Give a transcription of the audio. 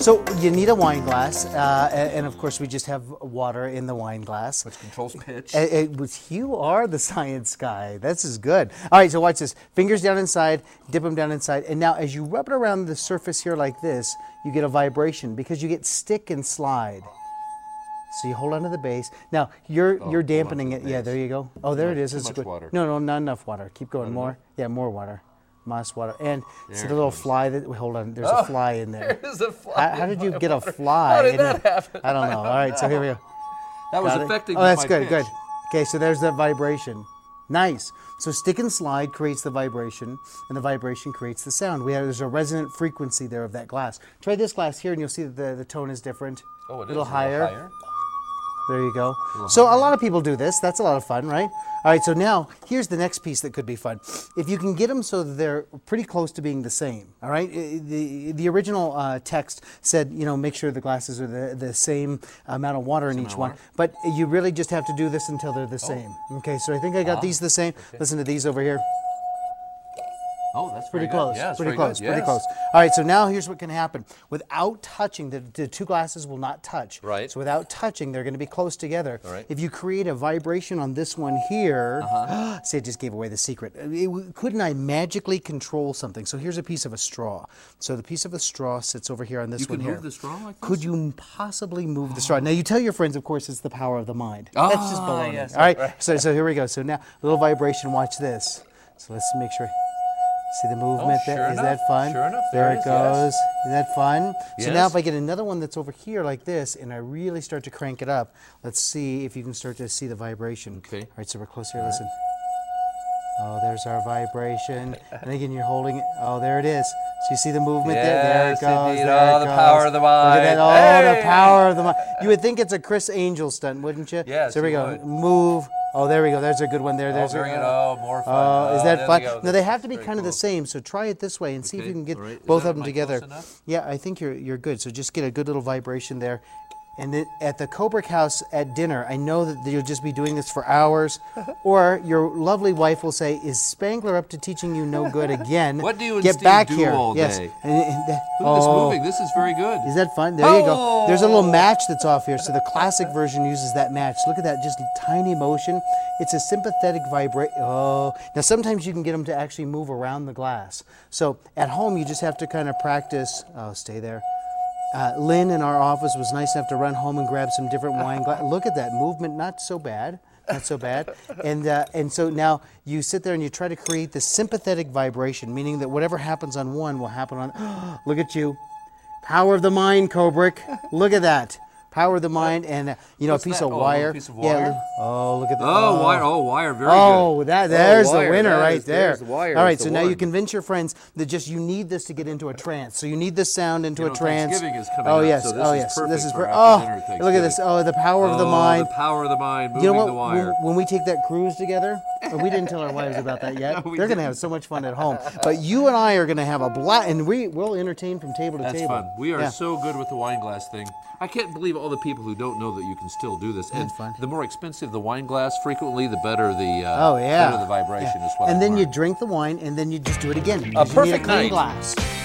So you need a wine glass, and of course we just have water in the wine glass. Which controls pitch. You are the science guy. This is good. All right, so watch this. Fingers down inside, dip them down inside, and now as you rub it around the surface here like this, you get a vibration because you get stick and slide. So you hold onto the base. Now you're dampening it. Yeah, there you go. Oh, there it is. It's much good. water. No, not enough water. Keep going. More. Yeah, more water. Moss water. And see the little fly that, hold on, there's a fly in there. There's a fly. How did you get a fly? How did that happen? I don't know. All right, so here we go. That was Got it? affecting Oh, that's my good, pitch. good. Okay, so there's that vibration. Nice. So stick and slide creates the vibration, and the vibration creates the sound. There's a resonant frequency there of that glass. Try this glass here, and you'll see that the tone is different. Oh, it is a little higher. There you go. A So a lot of people do this. That's a lot of fun, right? All right, so now here's the next piece that could be fun. If you can get them so that they're pretty close to being the same, all right? The original text said, make sure the glasses are the same amount of water in each one. But you really just have to do this until they're the same. Okay, so I think I got these the same. Okay. Listen to these over here. Oh, that's pretty very close. Good. Yeah, pretty close. Good. Pretty Yes. close. All right. So now here's what can happen. Without touching, the two glasses will not touch. Right. So without touching, they're going to be close together. All right. If you create a vibration on this one here, see, I just gave away the secret. Couldn't I magically control something? So here's a piece of a straw. So the piece of a straw sits over here on this one here. You can move the straw like this? Could you possibly move the straw? Now you tell your friends, of course, it's the power of the mind. That's just baloney. Yes, all right. So here we go. So now a little vibration. Watch this. So let's make sure. See the movement there? Is that fun? Sure enough, there it goes. Yes. Isn't that fun? Yes. So now if I get another one that's over here like this, and I really start to crank it up, let's see if you can start to see the vibration. Okay. All right, so we're close here. Listen. Oh, there's our vibration. And again, you're holding it. Oh, there it is. So you see the movement there? There it Yes, goes. indeed. There Oh, it the goes. power of the mind. Look at that. Oh, Hey! the power of the mind. You would think it's a Chris Angel stunt, wouldn't you? Yes, So here we you go. would. Move. Oh, there we go. There's a good one there. There's very a, good. Oh, more fun. Oh, is there that fun? we go. Now they have to be Very kind of the cool. same. So try it this way and see if you can get all right. Is both that- of them am I together. close enough? Yeah, I think you're good. So just get a good little vibration there. And then at the Kobrick house at dinner, I know that you'll just be doing this for hours, or your lovely wife will say, "Is Spangler up to teaching you no good again? What do you and get Steve back do here?" all Yes. day? And Look at this moving. This is very good. Is that fun? There you go. There's a little Oh. match that's off here. So the classic version uses that match. Look at that, just tiny motion. It's a sympathetic vibration. Oh, now sometimes you can get them to actually move around the glass. So at home, you just have to kind of practice. Oh, stay there. Lynn in our office was nice enough to run home and grab some different wine glass. Look at that movement. Not so bad. Not so bad. And so now you sit there and you try to create this sympathetic vibration, meaning that whatever happens on one will happen on. Look at you. Power of the mind, Kobrick. Look at that. Power of the mind, and a What's piece that? of Oh, a wire. little piece of wire? Yeah. Oh, look at that. Oh, wire. Oh, wire. Very Oh, good. there's the wire. winner right there. There's the wire. All right, It's so the now you one. convince your friends that just you need this to get into a trance. So you need this sound into You a know, trance. Thanksgiving is coming oh up, yes, so this oh is yes, perfect this is for oh, after dinner look at this. Thanksgiving. Oh, the power of the Oh, mind. the power of the mind, moving You know what? the wire. When we take that cruise together, we didn't tell our wives about that yet. No, we They're going to didn't. have so much fun at home. But you and I are going to have a blast, and we'll entertain from table to That's table. fun. We are Yeah. so good with the wine glass thing. I can't believe all the people who don't know that you can still do this. And That's fun. the more expensive the wine glass, frequently the better the Oh yeah. better the vibration Yeah. is what And I've then you learned. drink the wine, and then you just do it again. A because you need perfect a clean night. glass.